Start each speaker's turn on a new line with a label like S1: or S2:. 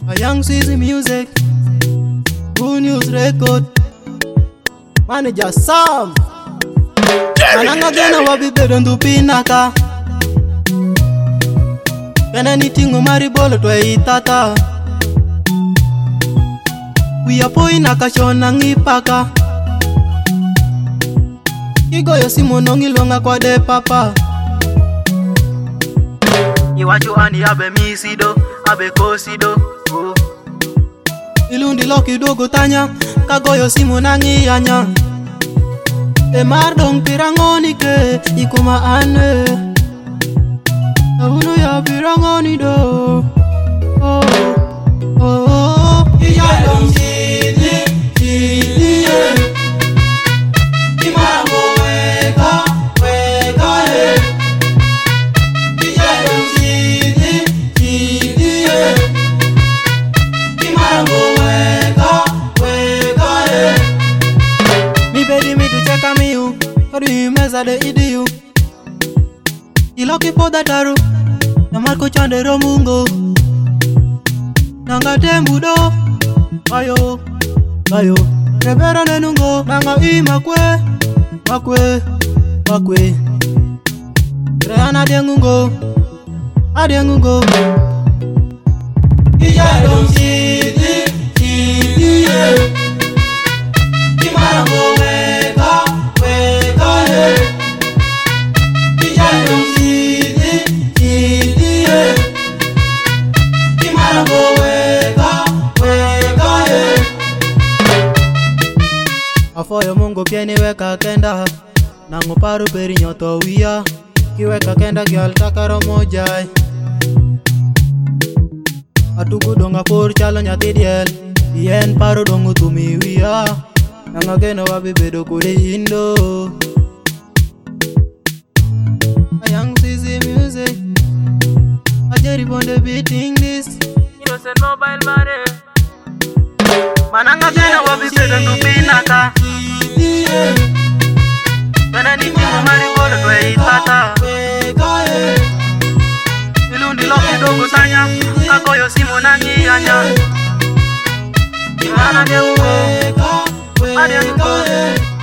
S1: A young Sweezy music, Good News record, Manager Sam. Mananga gena wabi bedo ndupinaka. Kena nitingo maribolo twe itata. Wiyapo inakashona ngipaka. Igoyo simu nongilonga kwa de papa. Iwachu ani abe misido, abe kosido. Ilundi loki dogo tanya, kagoyo simu nangiyanya. E mardong pirangoni ke, ikuma ane. Abuno ya pirangoni do. Oh, oh, oh. Iyalong chidi, chidi, yeah. Imarango weka, weka, yeah. Iyalong chidi, chidi, yeah. Imarango weka, weka, yeah. Mi bedi mi tu cheka miu, kadu imeza de idiu. Iloki poda daru, na marko chande romungo. Nanga tembudo, bayo, bayo. Rebera nenungo, nanga imakwe, makwe, makwe. Reana dengungo, adengungo. Iyalong chidi, chidi, yeah. Imarango weka, weka, yeah. Iyalong chidi, chidi, yeah. Imarango weka, weka, yeah. Afoyo mungo pieni weka kenda, nango paru peri nyoto wia. Kiweka kenda gyal takaro mojai. Atuku donga por chalo nyati diel, yen paru dongu tumi wia. Nanga geno wabi bedo kude indo. A young Sweezy music, a Jerry Bonde beating this.
S2: Innocent mobile money.
S1: Mananga geno wabi bedo ndupinaka. Kena nitingo maribolo twe itata. Ilundi loki dogo tanya, kagoyo simu nangiyanya. Imana de ungo, ade ungo.